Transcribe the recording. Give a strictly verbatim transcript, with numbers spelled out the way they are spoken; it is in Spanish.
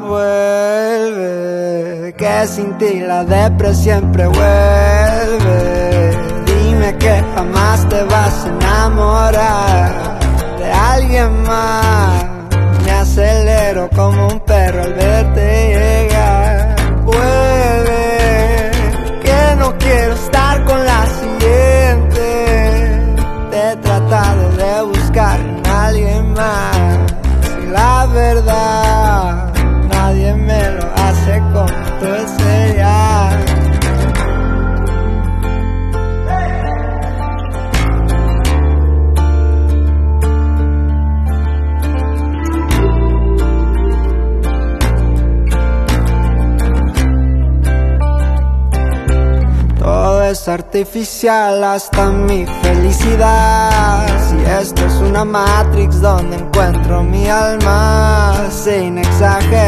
vuelve, que sin ti la depresión siempre vuelve. Dime que jamás te vas a enamorar de alguien más. Me acelero como un perro al verte llegar. Puede que no quiero estar con la siguiente. Te he tratado de buscar en alguien más. Y la verdad, nadie me lo hace como tú enseñas. Todo es artificial hasta mi felicidad. Si esto es una Matrix donde encuentro mi alma, sin exagerar.